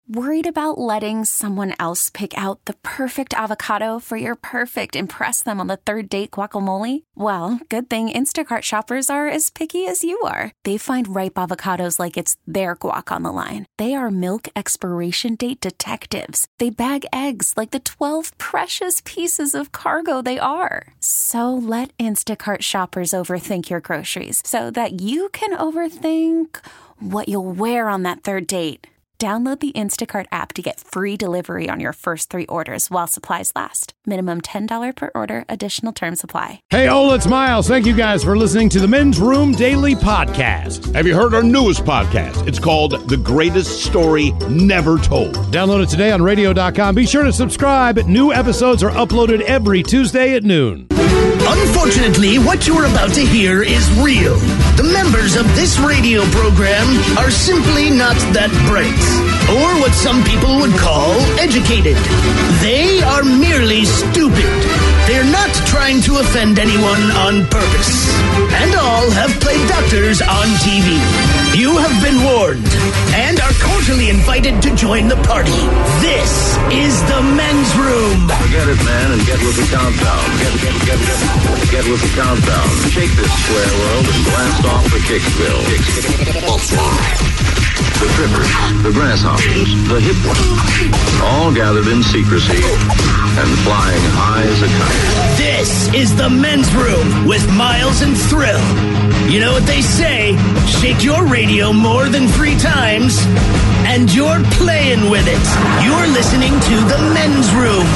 Worried about letting someone else pick out the perfect avocado for your perfect impress them on the third date guacamole? Well, good thing Instacart shoppers are as picky as you are. They find ripe avocados like it's their guac on the line. They are milk expiration date detectives. They bag eggs like the 12 precious pieces of cargo they are. So let Instacart shoppers overthink your groceries so that you can overthink what you'll wear on that third date. Download the Instacart app to get free delivery on your first 3 orders while supplies last. Minimum $10 per order. Additional terms apply. Hey, Ola, it's Miles. Thank you guys for listening to the Men's Room Daily Podcast. Have you heard our newest podcast? It's called The Greatest Story Never Told. Download it today on radio.com. Be sure to subscribe. New episodes are uploaded every Tuesday at noon. Unfortunately, what you're about to hear is real. The members of this radio program are simply not that bright, or what some people would call educated. They are merely stupid. They're not trying to offend anyone on purpose. And all have played doctors on TV. You have been warned and are cordially invited to join the party. This is the Men's Room. Forget it, man, and get with the countdown. Get with the countdown. Shake this square world and blast off for Kicksville. The trippers, the grasshoppers, the hip ones, all gathered in secrecy and flying high as a kite. This is the Men's Room with Miles and Thrill. You know what they say, shake your radio more than 3 times, and you're playing with it. You're listening to the Men's Room.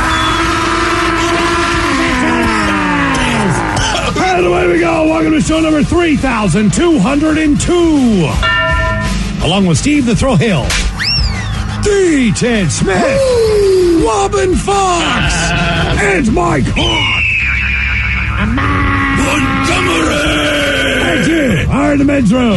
And away we go. Welcome to show number 3,202. Along with Steve the Thrill Hill, D. Ted Smith, Robin Fox, and Mike Hawk. Montgomery. Thank you. All right, the Men's Room.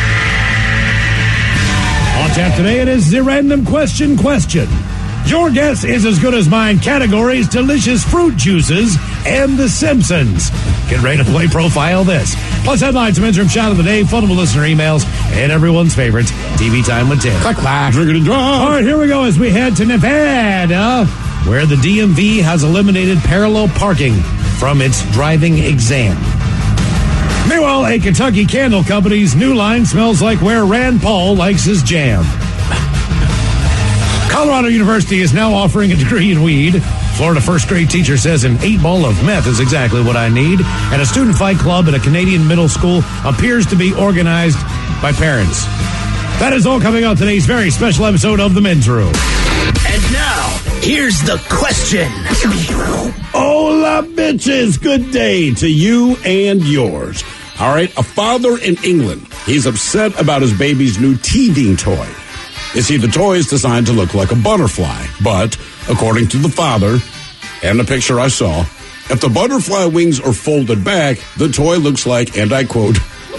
On tap today, it is the random question. Your guess is as good as mine. Categories: delicious fruit juices and The Simpsons. Get ready to play Profile This. Plus headlines, Men's Room shot of the day, funnable listener emails, and everyone's favorites, TV Time with Tim. Clack, drinking and drive. All right, here we go as we head to Nevada, where the DMV has eliminated parallel parking from its driving exam. Meanwhile, a Kentucky candle company's new line smells like where Rand Paul likes his jam. Colorado University is now offering a degree in weed. Florida first grade teacher says an 8-ball of meth is exactly what I need. And a student fight club at a Canadian middle school appears to be organized by parents. That is all coming on today's very special episode of The Men's Room. And now, here's the question. Hola, bitches. Good day to you and yours. All right, a father in England. He's upset about his baby's new teething toy. You see, the toy is designed to look like a butterfly, but according to the father and the picture I saw, if the butterfly wings are folded back, the toy looks like, and I quote,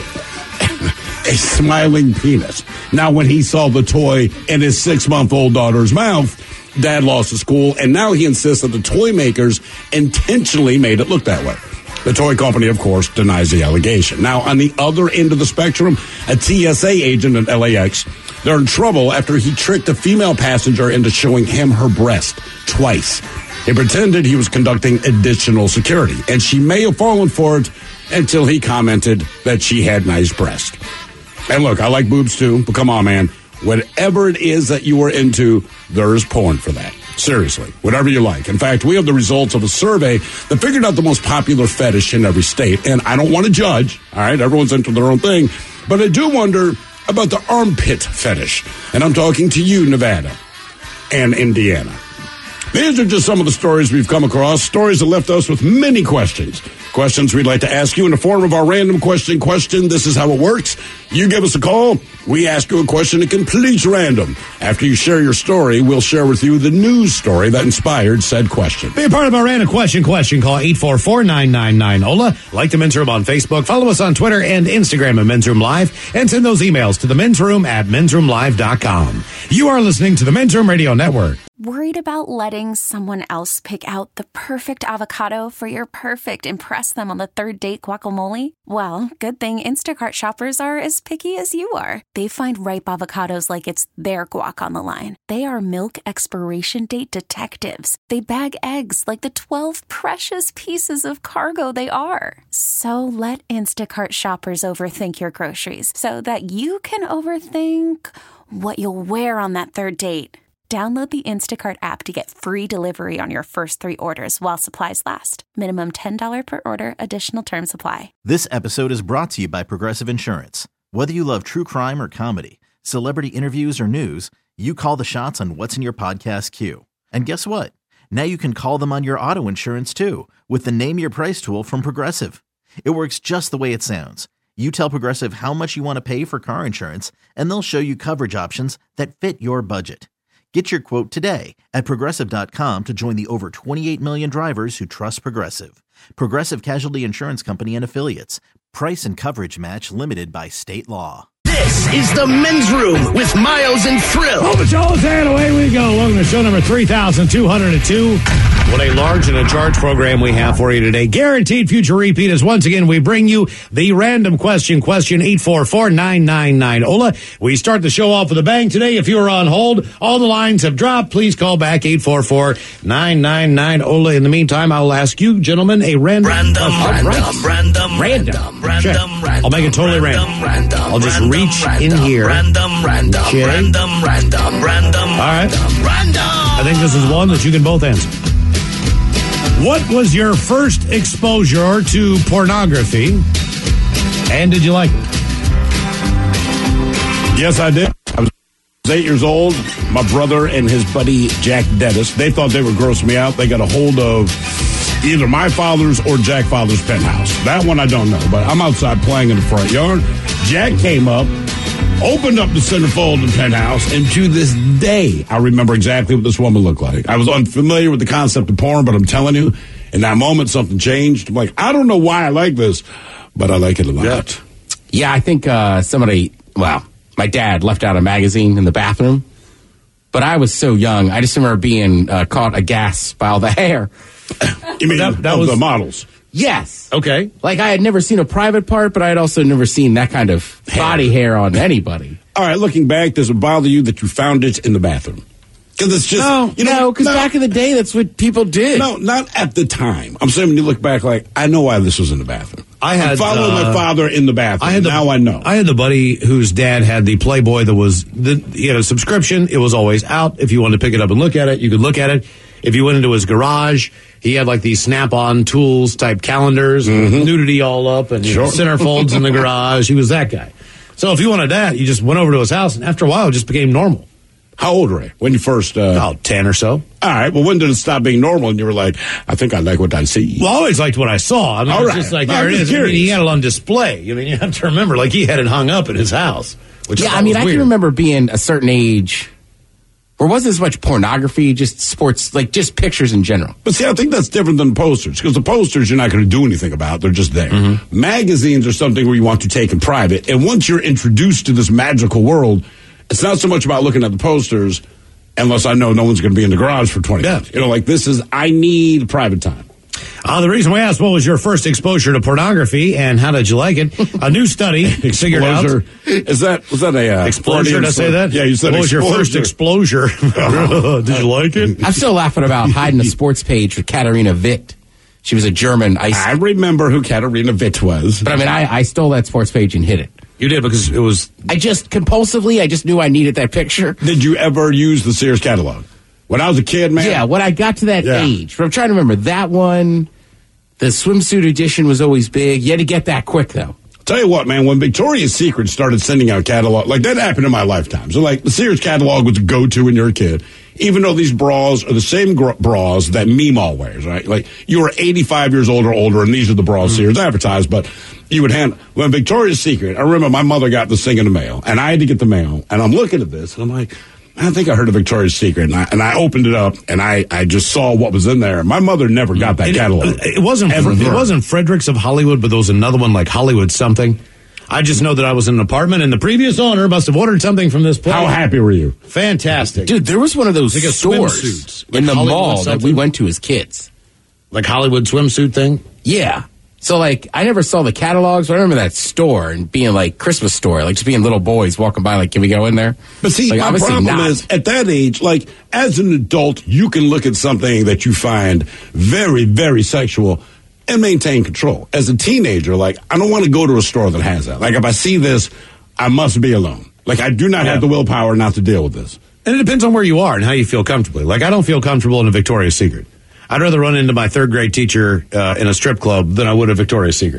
a smiling penis. Now, when he saw the toy in his 6-month-old daughter's mouth, Dad lost his cool, and now he insists that the toy makers intentionally made it look that way. The toy company, of course, denies the allegation. Now, on the other end of the spectrum, a TSA agent at LAX, they're in trouble after he tricked a female passenger into showing him her breast twice. He pretended he was conducting additional security, and she may have fallen for it until he commented that she had nice breasts. And look, I like boobs too, but come on, man. Whatever it is that you are into, there's porn for that. Seriously, whatever you like. In fact, we have the results of a survey that figured out the most popular fetish in every state. And I don't want to judge, all right? Everyone's into their own thing. But I do wonder about the armpit fetish. And I'm talking to you, Nevada and Indiana. These are just some of the stories we've come across, stories that left us with many questions. Questions we'd like to ask you in the form of our random question. This is how it works. You give us a call. We ask you a question. It completes random. After you share your story, we'll share with you the news story that inspired said question. Be a part of our random question. Call 844-999-OLA. Like the Men's Room on Facebook. Follow us on Twitter and Instagram at Men's Room Live. And send those emails to the Men's Room at mensroomlive.com. You are listening to the Men's Room Radio Network. Worried about letting someone else pick out the perfect avocado for your perfect impress them on the third date guacamole? Well, good thing Instacart shoppers are as picky as you are. They find ripe avocados like it's their guac on the line. They are milk expiration date detectives. They bag eggs like the 12 precious pieces of cargo they are. So let Instacart shoppers overthink your groceries so that you can overthink what you'll wear on that third date. Download the Instacart app to get free delivery on your first 3 orders while supplies last. Minimum $10 per order. Additional terms apply. This episode is brought to you by Progressive Insurance. Whether you love true crime or comedy, celebrity interviews or news, you call the shots on what's in your podcast queue. And guess what? Now you can call them on your auto insurance too with the Name Your Price tool from Progressive. It works just the way it sounds. You tell Progressive how much you want to pay for car insurance, and they'll show you coverage options that fit your budget. Get your quote today at Progressive.com to join the over 28 million drivers who trust Progressive. Progressive Casualty Insurance Company and Affiliates. Price and coverage match limited by state law. This is the Men's Room with Miles and Thrill. Hold the shoulders and away we go. Welcome to show number 3202. What a large and a charge program we have for you today. Guaranteed future repeat is once again we bring you the random question 844-999-OLA. We start the show off with a bang today. If you are on hold, all the lines have dropped. Please call back 844-999-OLA. In the meantime, I'll ask you, gentlemen, a random question. I'll make it totally random. I'll just reach in here. Okay. All right. I think this is one that you can both answer. What was your first exposure to pornography, and did you like it? Yes, I did. I was 8 years old. My brother and his buddy Jack Dennis, they thought they would gross me out. They got a hold of either my father's or Jack Father's penthouse. That one I don't know, but I'm outside playing in the front yard. Jack came up, opened up the centerfold in penthouse, and to this day, I remember exactly what this woman looked like. I was unfamiliar with the concept of porn, but I'm telling you, in that moment, something changed. I'm like, I don't know why I like this, but I like it a lot. Yeah, I think my dad left out a magazine in the bathroom, but I was so young. I just remember being caught aghast by all the hair. You mean that was the models? Yes. Okay. Like, I had never seen a private part, but I had also never seen that kind of body hair on anybody. All right, looking back, does it bother you that you found it in the bathroom? Because it's just... because back in the day, that's what people did. No, not at the time. I'm saying when you look back, like, I know why this was in the bathroom. I'm following my father in the bathroom. I know. I had the buddy whose dad had the Playboy that was... he had a subscription. It was always out. If you wanted to pick it up and look at it, you could look at it. If you went into his garage, he had like these Snap-on tools type calendars, nudity all up, and centerfolds in the garage. He was that guy. So if you wanted that, you just went over to his house, and after a while, it just became normal. How old were you when you first... 10 or so. All right. Well, when did it stop being normal and you were like, I think I like what I see? Well, I always liked what I saw. I mean, all it's just like, there it is. I mean, he had it on display. I mean, you have to remember, like, he had it hung up in his house. Which I can remember being a certain age... Or wasn't as much pornography, just sports, like just pictures in general. But see, I think that's different than posters, because the posters you're not going to do anything about. They're just there. Magazines are something where you want to take in private. And once you're introduced to this magical world, it's not so much about looking at the posters, unless I know no one's going to be in the garage for 20 minutes. You know, like I need private time. The reason we asked what was your first exposure to pornography and how did you like it? A new study figured out. Was that a exposure? Did I say that? Yeah, you said what was your first exposure? Did you like it? I'm still laughing about hiding the sports page with Katharina Witt. She was a German ice. I remember who Katharina Witt was. But I mean, I stole that sports page and hid it. You did because it was. I just knew I needed that picture. Did you ever use the Sears catalog? When I was a kid, man. Yeah, when I got to that age. But I'm trying to remember that one. The swimsuit edition was always big. You had to get that quick, though. Tell you what, man, when Victoria's Secret started sending out catalog, like that happened in my lifetime. So, like, the Sears catalog was a go-to when you're a kid, even though these bras are the same bras that Meemaw wears, right? Like, you were 85 years old or older, and these are the bras Sears advertised, but you would when Victoria's Secret, I remember my mother got this thing in the mail, and I had to get the mail, and I'm looking at this, and I'm like, I think I heard of Victoria's Secret, and I opened it up, and I just saw what was in there. My mother never got that catalog. It wasn't Fredericks of Hollywood, but there was another one like Hollywood something. I just know that I was in an apartment, and the previous owner must have ordered something from this place. How happy were you? Fantastic. Dude, there was one of those Like a stores swimsuit. in Like the Hollywood mall that something? we went to as kids. Like Hollywood swimsuit thing? Yeah. So, like, I never saw the catalogs, but I remember that store and being like Christmas store, like just being little boys walking by, like, can we go in there? But see, like, my obviously problem not. is, at that age, like, as an adult, you can look at something that you find very, very sexual and maintain control. As a teenager, like, I don't want to go to a store that has that. Like, if I see this, I must be alone. Like, I do not have the willpower not to deal with this. And it depends on where you are and how you feel comfortably. Like, I don't feel comfortable in a Victoria's Secret. I'd rather run into my third grade teacher in a strip club than I would a Victoria's Secret.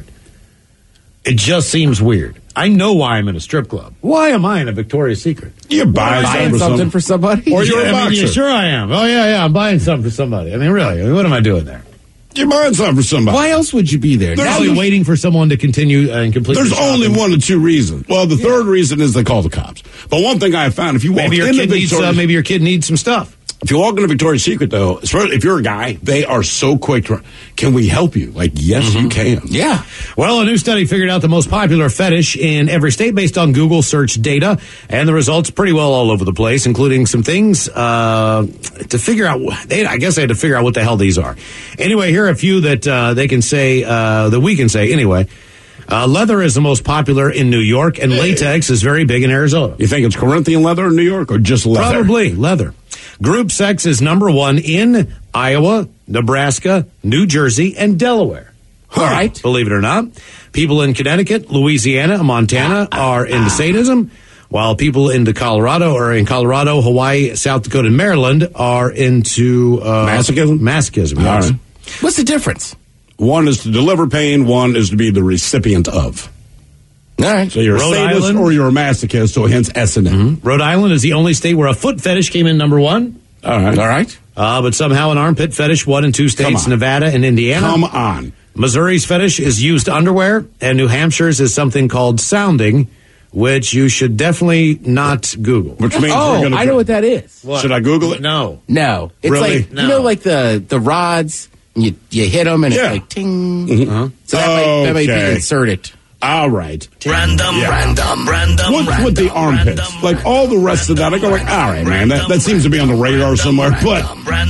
It just seems weird. I know why I'm in a strip club. Why am I in a Victoria's Secret? You're Buying something for somebody? Or you're a boxer. Yeah, sure I am. Oh, yeah, I'm buying something for somebody. I mean, really, what am I doing there? You're buying something for somebody. Why else would you be there? There's Probably waiting for someone to continue and complete There's the shopping. only one or two reasons. Well, the third reason is they call the cops. But one thing I have found, if you walk Maybe your into kid needs maybe your kid needs some stuff. If you walk into Victoria's Secret, though, especially if you're a guy, they are so quick to, can we help you? Like, yes, you can. Yeah. Well, a new study figured out the most popular fetish in every state based on Google search data, and the results pretty well all over the place, including some things to figure out. I guess they had to figure out what the hell these are. Anyway, here are a few that they can say, that we can say anyway. Leather is the most popular in New York, and latex is very big in Arizona. You think it's Corinthian leather in New York or just leather? Probably leather. Group sex is number one in Iowa, Nebraska, New Jersey, and Delaware. All right. Believe it or not. People in Connecticut, Louisiana, and Montana are into sadism, while people in Colorado, Hawaii, South Dakota, and Maryland are into Masochism? Masochism, All yes. right. What's the difference? One is to deliver pain, one is to be the recipient of. All right. So you're a Rhode sadist Island. or you're a masochist, so hence S&M. Rhode Island is the only state where a foot fetish came in number one. All right. All right. But somehow an armpit fetish won in two states, on. Nevada and Indiana. Come on. Missouri's fetish is used underwear, and New Hampshire's is something called sounding, which you should definitely not Google. Which means we're Oh, going to. I know what that is. Should I Google it? No. No. It's Really? like, No. you know, like the rods, and you hit them, and Yeah. it's like ting. So that might be Okay. inserted. All right. Random. What's with the armpits? Like all the rest of that, I go like, all right, man, that seems to be on the radar somewhere. But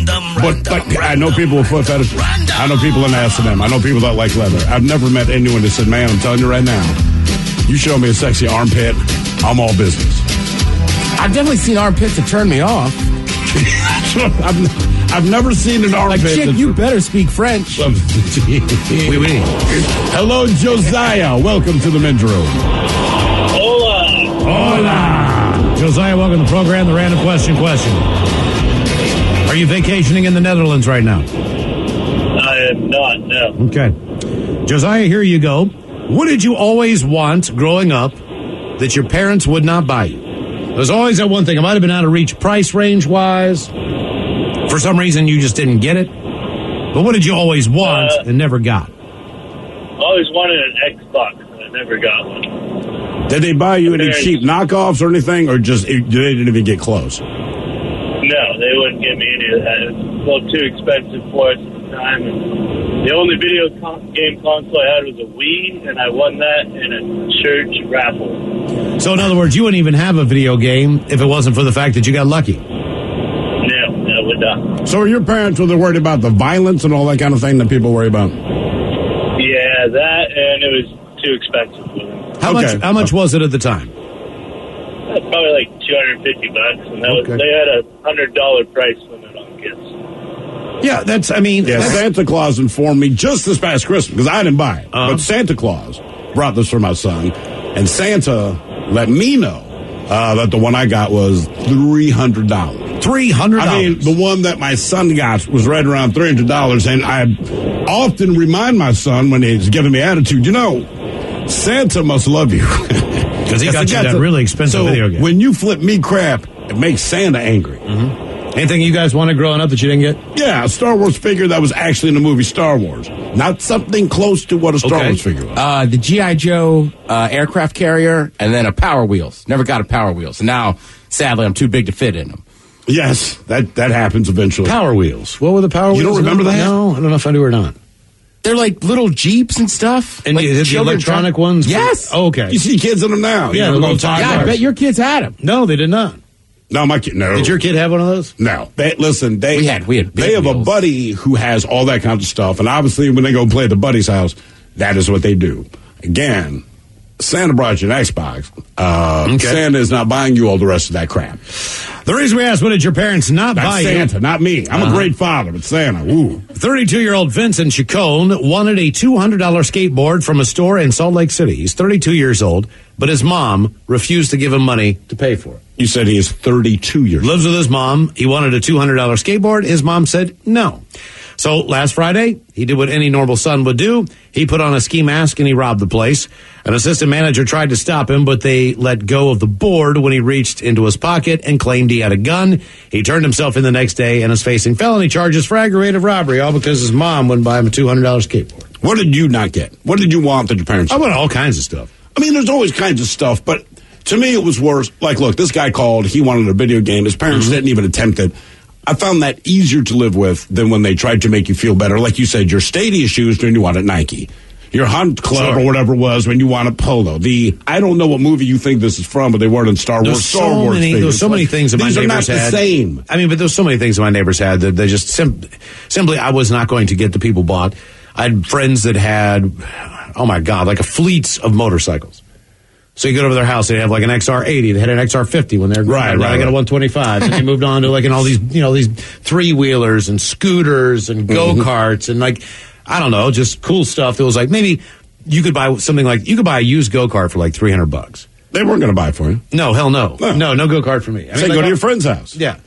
like, I know people with foot fetishes. I know people in S&M. I know people that like leather. I've never met anyone that said, man, I'm telling you right now, you show me a sexy armpit, I'm all business. I've definitely seen armpits that turn me off. I've never seen an Like, armpit. chick, you better speak French. Oui. Hello, Josiah. Welcome to the men's room. Hola. Josiah, welcome to the program, the random question. Are you vacationing in the Netherlands right now? I am not, no. Okay. Josiah, here you go. What did you always want growing up that your parents would not buy you? There's always that one thing. It might have been out of reach price range-wise. For some reason, you just didn't get it. But what did you always want and never got? I always wanted an Xbox, and I never got one. Did they buy you any cheap knockoffs or anything, or just they didn't even get close? No, they wouldn't give me any of that. It was a little too expensive for us at the time. And the only video game console I had was a Wii, and I won that in a church raffle. So, in other words, you wouldn't even have a video game if it wasn't for the fact that you got lucky. No, I would not. So, are your parents, were they worried about the violence and all that kind of thing that people worry about? Yeah, that, and it was too expensive for them. How much was it at the time? Probably like $250, and that was, they had a $100 price limit on gifts. Yeah, that's Santa Claus informed me just this past Christmas, because I didn't buy it, but Santa Claus brought this for my son, and Santa let me know that the one I got was $300. $300? I mean, the one that my son got was right around $300, and I often remind my son when he's giving me attitude, you know, Santa must love you. Because he got you that really expensive video game. When you flip me crap, it makes Santa angry. Anything you guys wanted growing up that you didn't get? Yeah, a Star Wars figure that was actually in the movie Star Wars. Not something close to what a Star Wars figure was. The G.I. Joe aircraft carrier, and then a Power Wheels. Never got a Power Wheels. And now, sadly, I'm too big to fit in them. Yes, that happens eventually. Power Wheels. What were the Power Wheels? You don't remember that? No, I don't know if I do or not. They're like little Jeeps and stuff. And like you had the electronic ones? Yes. Oh, okay. You see kids in them now. Yeah, you know, little time. Yeah, I bet your kids had them. No, they did not. No, my kid. No. Did your kid have one of those? No. We had We had they big have a wheels. buddy who has all that kind of stuff, and obviously when they go play at the buddy's house, that is what they do. Again, Santa brought you an Xbox. Santa is not buying you all the rest of that crap. The reason we asked, what did your parents not That's buy Santa, you? not me. I'm a great father, but Santa. Ooh. 32-year-old Vincent Chacon wanted a $200 skateboard from a store in Salt Lake City. He's 32 years old, but his mom refused to give him money to pay for it. You said he is 32 years old. Lives with his mom. He wanted a $200 skateboard. His mom said no. So last Friday, he did what any normal son would do. He put on a ski mask and he robbed the place. An assistant manager tried to stop him, but they let go of the board when he reached into his pocket and claimed he had a gun. He turned himself in the next day and is facing felony charges for aggravated robbery, all because his mom wouldn't buy him a $200 skateboard. What did you not get? What did you want that your parents I want all kinds of stuff. I mean, there's always kinds of stuff, but to me it was worse. Like, look, this guy called. He wanted a video game. His parents didn't even attempt it. I found that easier to live with than when they tried to make you feel better. Like you said, your Stadia shoes when you wanted Nike. Your Hunt Club or whatever it was when you wanted Polo. I don't know what movie you think this is from, but they weren't in Star Wars. There was so many things that my These are neighbors not had. the same. I mean, but there's so many things that my neighbors had that they just simply I was not going to get the people bought. I had friends that had, oh my God, like a fleets of motorcycles. So you go over their house, they have like an XR80. They had an XR50 when they were growing up. I got a 125. And they moved on to like all these, these three-wheelers and scooters and go-karts and like, I don't know, just cool stuff that was like maybe you could buy something like, you could buy a used go-kart for like $300. They weren't going to buy it for you. No, hell no. No go-kart for me. Say, go to your friend's house. Yeah.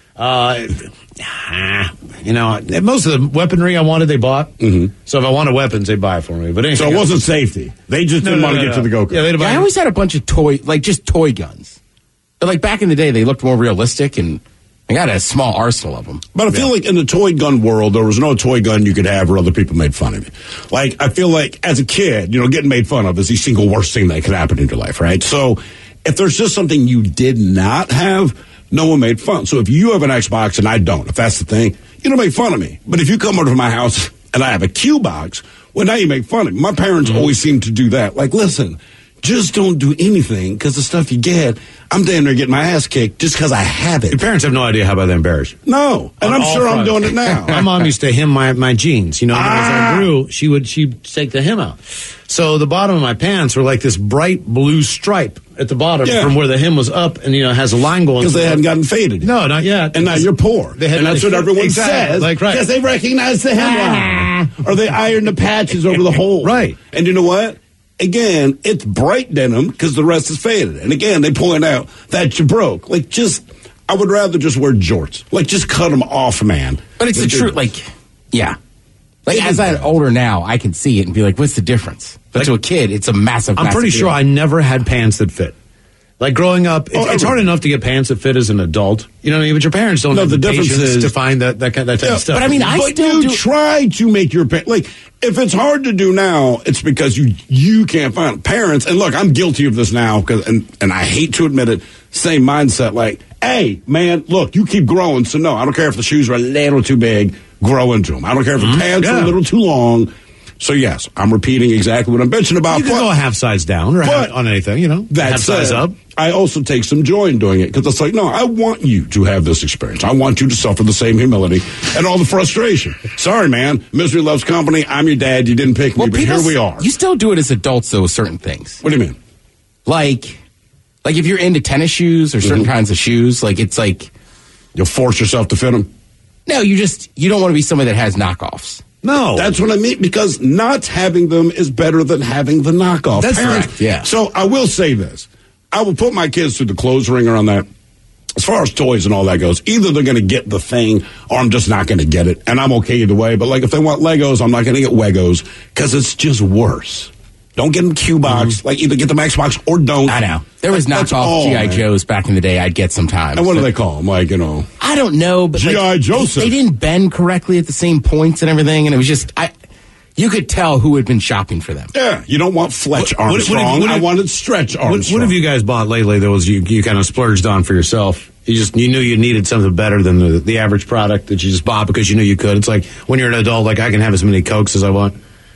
Most of the weaponry I wanted, they bought. Mm-hmm. So if I wanted weapons, they buy it for me. But so it wasn't safety. They just didn't want to get to the go-kart. Yeah, I always had a bunch of just toy guns. But like back in the day, they looked more realistic, and I got a small arsenal of them. But I feel like in the toy gun world, there was no toy gun you could have where other people made fun of you. Like, I feel like as a kid, getting made fun of is the single worst thing that could happen in your life, right? So if there's just something you did not have, no one made fun. So if you have an Xbox and I don't, if that's the thing, you don't make fun of me. But if you come over to my house and I have a Q box, well, now you make fun of me. My parents always seem to do that. Like, listen, just don't do anything because the stuff you get, I'm damn near getting my ass kicked just because I have it. Your parents have no idea how about they embarrass you. No, and I'm sure I'm doing it now. My mom used to hem my jeans. As I grew, she'd take the hem out. So the bottom of my pants were like this bright blue stripe at the bottom from where the hem was up, and has a line going. Because they hadn't gotten faded. No, not yet. And now you're poor. And that's what everyone says. Like, right. Because they recognize the hemline. Or they iron the patches over the hole. Right. And you know what? Again, it's bright denim because the rest is faded. And again, they point out that you broke. Like, I would rather just wear jorts. Like, just cut them off, man. But it's the truth. Like, yeah. Like, as I'm older now, I can see it and be like, what's the difference? But to a kid, it's a massive I'm pretty sure deal. I never had pants that fit. Like growing up, it's hard enough to get pants that fit as an adult. You know what I mean? But your parents don't have the patience to find that type of stuff. But I mean, you try to make your pants. Like, if it's hard to do now, it's because you can't find it. Parents, and look, I'm guilty of this now, and I hate to admit it, same mindset. Like, hey, man, look, you keep growing, so no, I don't care if the shoes are a little too big, grow into them. I don't care if the pants are a little too long. So, yes, I'm repeating exactly what I'm bitching about. You can go a half size down or on anything, That size up. I also take some joy in doing it because it's like, no, I want you to have this experience. I want you to suffer the same humility and all the frustration. Sorry, man. Misery loves company. I'm your dad. You didn't pick me, but here we are. You still do it as adults, though, with certain things. What do you mean? Like if you're into tennis shoes or certain kinds of shoes, like it's like... You'll force yourself to fit them? No, you don't want to be somebody that has knockoffs. No. That's what I mean, because not having them is better than having the knockoff. That's correct, yeah. So I will say this. I will put my kids through the clothes ringer on that. As far as toys and all that goes, either they're going to get the thing or I'm just not going to get it. And I'm okay either way. But like if they want Legos, I'm not going to get Wegos because it's just worse. Don't get them Q-Box. Like either get them Xbox or don't. I know. There was knockoff G.I. Joes back in the day I'd get sometimes. And what do they call them? Like, I don't know. But G.I. Joseph. They didn't bend correctly at the same points and everything. And it was just... You could tell who had been shopping for them. Yeah, you don't want Fletch Armstrong. I wanted Stretch Armstrong. What have you guys bought lately that was you kind of splurged on for yourself? You knew you needed something better than the average product that you just bought because you knew you could. It's like when you're an adult, like I can have as many Cokes as I want.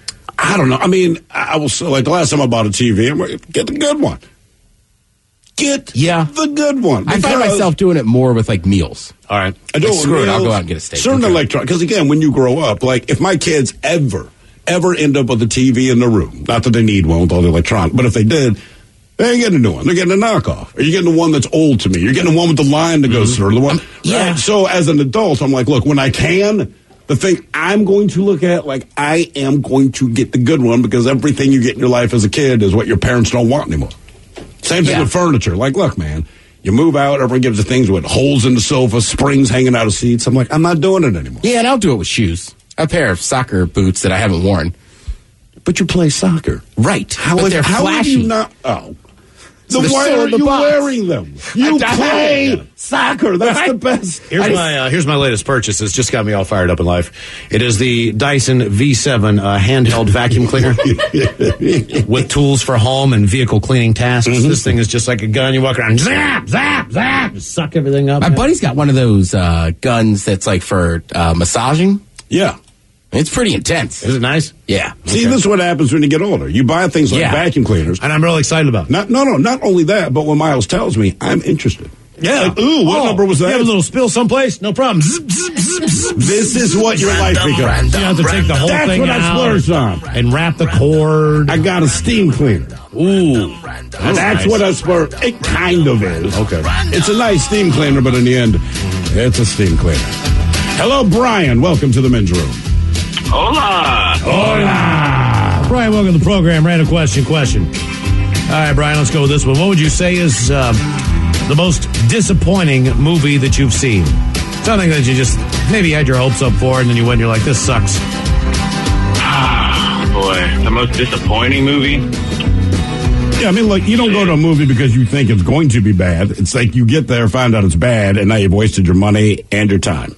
I don't know. I mean, I was like the last time I bought a TV, I'm like, get the good one. Get the good one. I find myself doing it more with like meals. All right. I don't screw it. I'll go out and get a steak. Certain electronics, because again, when you grow up, like if my kids ever end up with a TV in the room, not that they need one with all the electronics, but if they did, they ain't getting a new one. They're getting a knockoff. Or you're getting the one that's old to me. You're getting the one with the line that goes through. The one. Right? So as an adult, I'm like, look, when I can, the thing I'm going to look at, like, I am going to get the good one because everything you get in your life as a kid is what your parents don't want anymore. Same thing with furniture. Like, look, man, you move out, everyone gives you things with holes in the sofa, springs hanging out of seats. I'm like, I'm not doing it anymore. Yeah, and I'll do it with shoes. A pair of soccer boots that I haven't worn. But you play soccer. Right. How they're flashy. Are you not? Oh. Then why are you wearing them? You play soccer. That's the best. Here's my latest purchase. It's just got me all fired up in life. It is the Dyson V7 handheld vacuum cleaner with tools for home and vehicle cleaning tasks. Mm-hmm. This thing is just like a gun. You walk around, zap, zap, zap, just suck everything up. My buddy's got one of those guns that's like for massaging. Yeah. It's pretty intense. Is it nice? Yeah. See, this is what happens when you get older. You buy things like vacuum cleaners. And I'm really excited about it. Not only that, but when Miles tells me, I'm interested. Yeah. Like, ooh, what number was that? You have a little spill someplace? No problem. Zip, zip, zip, zip. This is what your life becomes. You have to take the whole thing out. That's what I splurged on. And wrap the cord. I got a steam cleaner. Ooh. That's nice. what I splurged. It kind of is. Okay. It's a nice steam cleaner, but in the end, it's a steam cleaner. Hello, Brian. Welcome to the men's room. Hola. Hola. Brian, welcome to the program. Random question. All right, Brian, let's go with this one. What would you say is the most disappointing movie that you've seen? Something that you just maybe had your hopes up for, and then you went and you're like, this sucks. Ah, boy. The most disappointing movie? Yeah, I mean, like, you don't go to a movie because you think it's going to be bad. It's like you get there, find out it's bad, and now you've wasted your money and your time.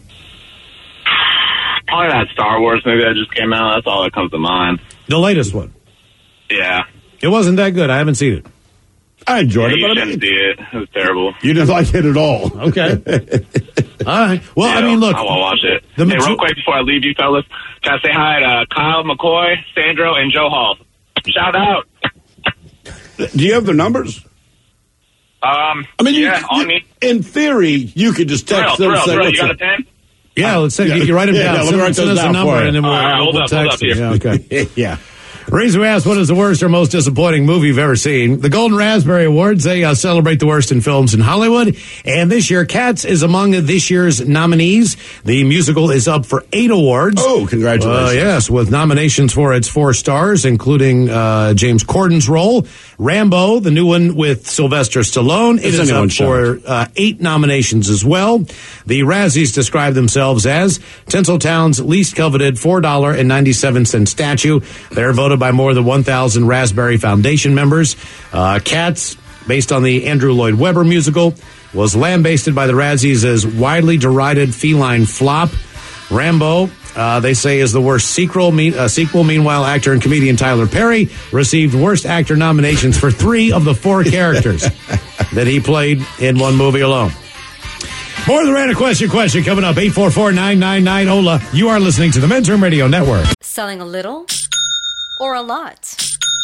Probably that Star Wars movie that just came out. That's all that comes to mind. The latest one. Yeah. It wasn't that good. I haven't seen it. I enjoyed it, You but shouldn't see it. It was terrible. You didn't like it at all. Okay. All right. Well, Yeah, I mean, look. I won't watch it. Hey, real quick before I leave you fellas, can I say hi to Kyle McCoy, Sandro, and Joe Hall? Shout out. Do you have their numbers? I mean, on me. In theory, you could just text them and say, You got a pen? Yeah, let's say you write them down. Let me write Send those us a down number, for you. and then hold we'll up text here. you. Yeah, okay. Yeah. The reason we asked what is the worst or most disappointing movie you've ever seen, the Golden Raspberry Awards, they celebrate the worst in films in Hollywood. And this year, Cats is among this year's nominees. The musical is up for 8 awards. Oh, congratulations. Yes, with nominations for its 4 stars, including James Corden's role. Rambo, the new one with Sylvester Stallone. It is up for 8 nominations as well. The Razzies describe themselves as Tinseltown's least coveted $4.97 statue. They're voted by more than 1,000 Raspberry Foundation members. Cats, based on the Andrew Lloyd Webber musical, was lambasted by the Razzies as widely derided feline flop. Rambo, they say, is the worst sequel. Meanwhile, actor and comedian Tyler Perry received Worst Actor nominations for 3 of the 4 characters that he played in one movie alone. More of the Random Question coming up, 844-999-OLA. You are listening to the Men's Room Radio Network. Selling a little or a lot?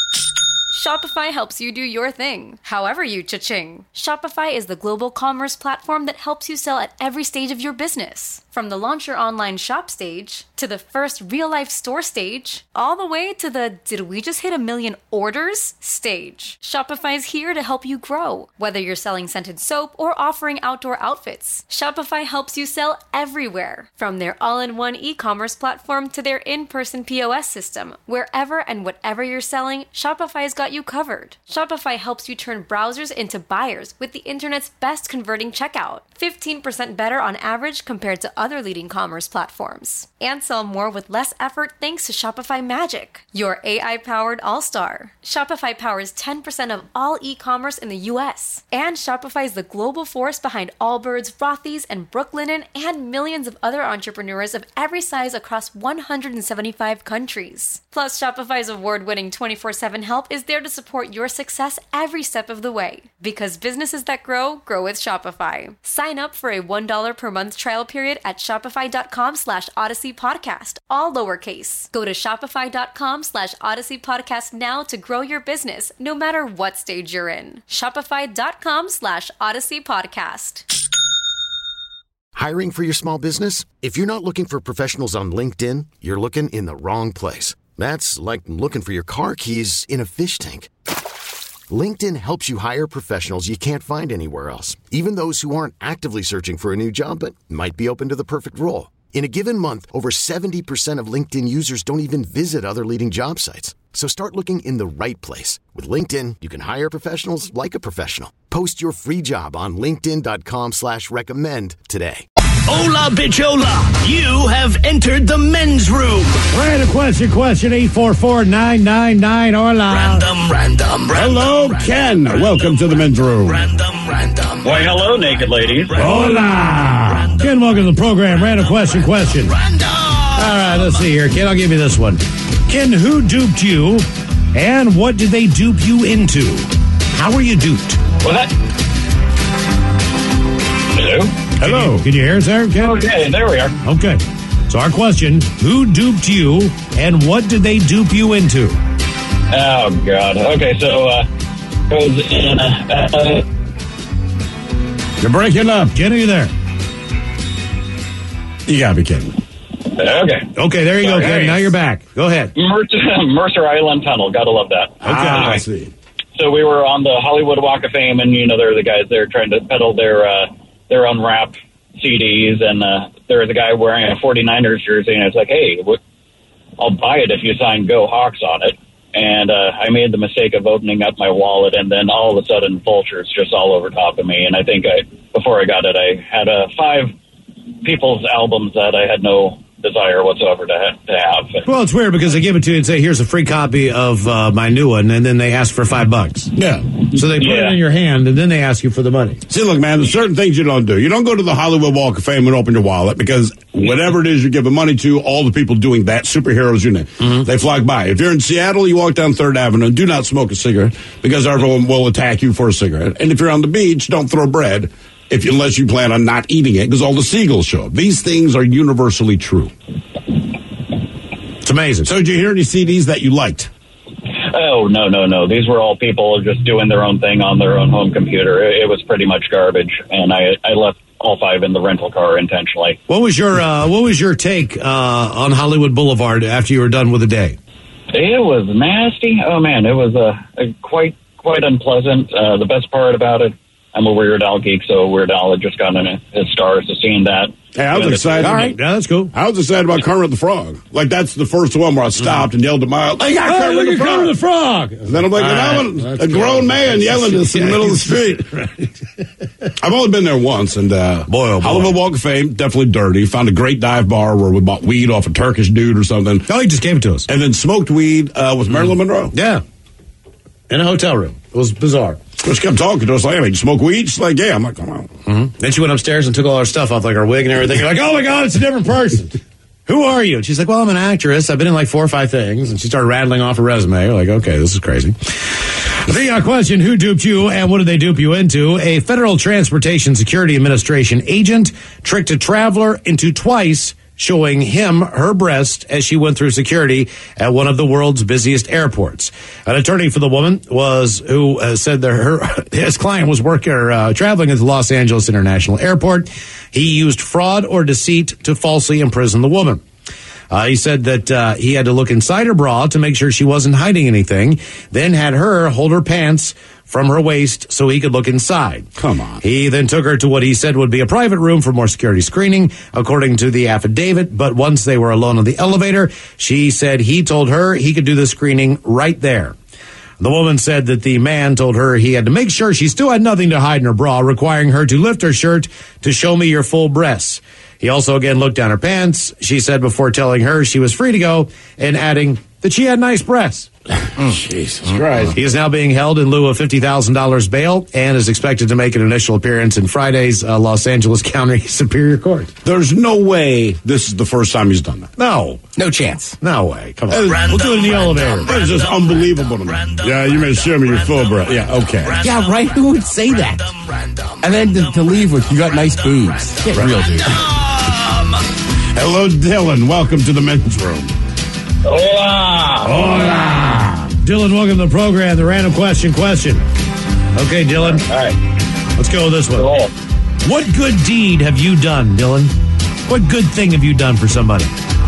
Shopify helps you do your thing, however you cha-ching. Shopify is the global commerce platform that helps you sell at every stage of your business. From the launch your online shop stage, to the first real-life store stage, all the way to the did we just hit 1 million orders stage. Shopify is here to help you grow. Whether you're selling scented soap or offering outdoor outfits, Shopify helps you sell everywhere. From their all-in-one e-commerce platform to their in-person POS system, wherever and whatever you're selling, Shopify's got you covered. Shopify helps you turn browsers into buyers with the internet's best converting checkout. 15% better on average compared to other leading commerce platforms. And sell more with less effort thanks to Shopify Magic, your AI-powered all-star. Shopify powers 10% of all e-commerce in the U.S. And Shopify is the global force behind Allbirds, Rothy's, and Brooklinen, and millions of other entrepreneurs of every size across 175 countries. Plus, Shopify's award-winning 24/7 help is there to support your success every step of the way. Because businesses that grow, grow with Shopify. Sign up for a $1 per month trial period at shopify.com/Odyssey Podcast, all lowercase. Go to shopify.com/Odyssey Podcast now to grow your business, no matter what stage you're in. Shopify.com/Odyssey Podcast. Hiring for your small business? If you're not looking for professionals on LinkedIn, you're looking in the wrong place. That's like looking for your car keys in a fish tank. LinkedIn helps you hire professionals you can't find anywhere else, even those who aren't actively searching for a new job but might be open to the perfect role. In a given month, over 70% of LinkedIn users don't even visit other leading job sites. So start looking in the right place. With LinkedIn, you can hire professionals like a professional. Post your free job on linkedin.com/recommend today. Hola, bichola. You have entered the men's room. Random question, 844-999. Hola. Random. Hello, Ken. Welcome to the men's room. Random. Why, hello, naked ladies. Hola. Ken, welcome to the program. Random question. All right, let's see here. Ken, I'll give you this one. Ken, who duped you, and what did they dupe you into? How were you duped? What? Hello. Can you hear us there, Ken? Okay, there we are. Okay. So our question, who duped you, and what did they dupe you into? Oh, God. Okay, so, it was in, You're breaking up. Ken, are you there? You gotta be kidding. Okay, there you go, Ken. Now you're back. Go ahead. Mercer Island Tunnel. Gotta love that. Okay. I see. So we were on the Hollywood Walk of Fame, and, there are the guys there trying to peddle their unwrapped CDs, and there was a guy wearing a 49ers jersey, and it's like, hey, I'll buy it if you sign Go Hawks on it. And I made the mistake of opening up my wallet, and then all of a sudden, vultures just all over top of me. And I think before I got it, I had 5 people's albums that I had no desire whatsoever to have. Well, it's weird because they give it to you and say, here's a free copy of my new one, and then they ask for $5. Yeah. So they put it in your hand, and then they ask you for the money. See, look, man, there's certain things you don't do. You don't go to the Hollywood Walk of Fame and open your wallet, because whatever it is you're giving money to, all the people doing that, superheroes, they flock by. If you're in Seattle, you walk down 3rd Avenue, do not smoke a cigarette, because everyone will attack you for a cigarette. And if you're on the beach, don't throw bread. Unless you plan on not eating it, because all the seagulls show up. These things are universally true. It's amazing. So did you hear any CDs that you liked? Oh, no. These were all people just doing their own thing on their own home computer. It was pretty much garbage, and I left all 5 in the rental car intentionally. What was your take on Hollywood Boulevard after you were done with the day? It was nasty. Oh, man, it was quite unpleasant. The best part about it, I'm a Weird Al geek, so Weird Al had just gotten his stars to seeing that. Hey, I was excited. All right, yeah, that's cool. I was excited about Kermit the Frog. Like, that's the first one where I stopped and yelled at my, I got Kermit the Frog. And then I'm like, a grown man yelling this in the middle of the street. I've only been there once, and Hollywood Walk of Fame, definitely dirty. Found a great dive bar where we bought weed off a Turkish dude or something. Oh, he just gave it to us. And then smoked weed with Marilyn Monroe. Yeah. In a hotel room. It was bizarre. She kept talking to us like, hey, you smoke weed? She's like, yeah. I'm like, come on. Then she went upstairs and took all our stuff off, like our wig and everything. You're like, oh my God, it's a different person. Who are you? And she's like, well, I'm an actress. I've been in like 4 or 5 things. And she started rattling off a resume. You're like, okay, this is crazy. The question, who duped you and what did they dupe you into? A Federal Transportation Security Administration agent tricked a traveler into twice showing him her breast as she went through security at one of the world's busiest airports. An attorney for the woman who said that his client was traveling at the Los Angeles International Airport. He used fraud or deceit to falsely imprison the woman. He said that he had to look inside her bra to make sure she wasn't hiding anything, then had her hold her pants from her waist so he could look inside. Come on. He then took her to what he said would be a private room for more security screening, according to the affidavit. But once they were alone in the elevator, she said he told her he could do the screening right there. The woman said that the man told her he had to make sure she still had nothing to hide in her bra, requiring her to lift her shirt to show me your full breasts. He also again looked down her pants, she said, before telling her she was free to go and adding, that she had nice breasts. Jesus Christ. He is now being held in lieu of $50,000 bail and is expected to make an initial appearance in Friday's Los Angeles County Superior Court. There's no way this is the first time he's done that. No. No chance. No way. Come on. We'll do it in the elevator. That is just unbelievable to me. Yeah, you may show me your full breath. Yeah, okay. Yeah, right? Who would say that? And then to leave with, you got nice boobs. Get real, dude. Hello, Dylan. Welcome to the men's room. Hola! Hola! Dylan, welcome to the program, the random question. Okay, Dylan. All right. Let's go with this one. Cool. What good deed have you done, Dylan? What good thing have you done for somebody?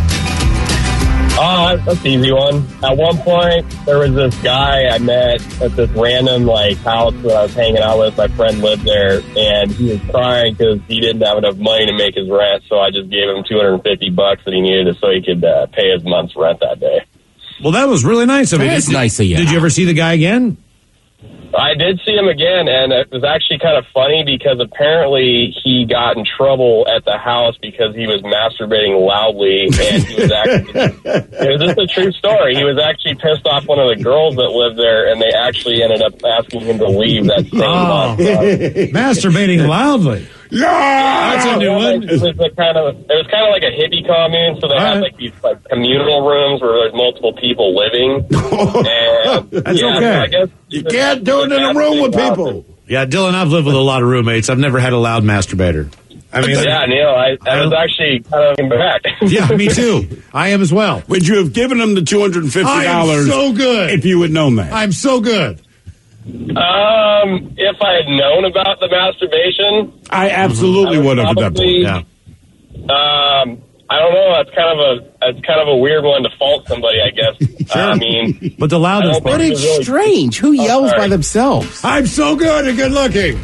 That's an easy one. At one point, there was this guy I met at this random house that I was hanging out with. My friend lived there, and he was crying because he didn't have enough money to make his rent. So I just gave him $250 that he needed so he could pay his month's rent that day. Well, that was really nice of you. That's nice of you. Did you ever see the guy again? I did see him again, and it was actually kind of funny because apparently he got in trouble at the house because he was masturbating loudly, and he was actually, it was just a true story. He was actually pissed off one of the girls that lived there, and they actually ended up asking him to leave that same month. Masturbating loudly. Yeah, that's a new one. It was kind of like a hippie commune, so they had these communal rooms where there's multiple people living. And that's okay. So I guess you can't do it in a room with people. Yeah, Dylan, I've lived with a lot of roommates. I've never had a loud masturbator. I mean, yeah, Neil, I was actually kind of in back. Yeah, me too. I am as well. Would you have given him the $250? I'm so good. If you had known that. I'm so good. If I had known about the masturbation, I absolutely would have at that point. Yeah. I don't know. That's kind of a weird one to fault somebody, I guess. Sure. I mean, but the loudest But it's really strange. Who yells by themselves? I'm so good and good looking.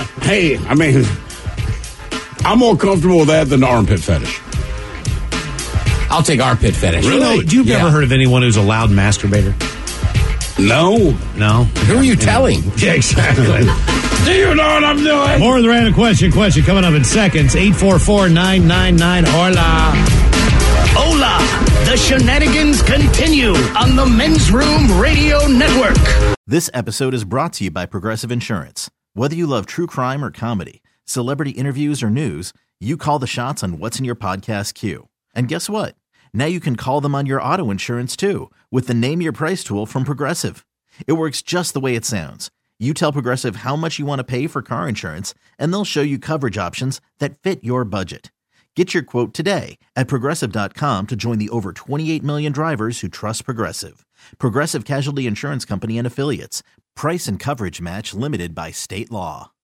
I'm more comfortable with that than the armpit fetish. I'll take armpit fetish. Really? You've never heard of anyone who's a loud masturbator? No. Who are you telling? Yeah, exactly. Do you know what I'm doing? More of the random question coming up in seconds. 844-999-HOLA. Hola! The shenanigans continue on the Men's Room Radio Network. This episode is brought to you by Progressive Insurance. Whether you love true crime or comedy, celebrity interviews or news, you call the shots on what's in your podcast queue. And guess what? Now you can call them on your auto insurance too with the Name Your Price tool from Progressive. It works just the way it sounds. You tell Progressive how much you want to pay for car insurance, and they'll show you coverage options that fit your budget. Get your quote today at Progressive.com to join the over 28 million drivers who trust Progressive. Progressive Casualty Insurance Company and Affiliates. Price and coverage match limited by state law.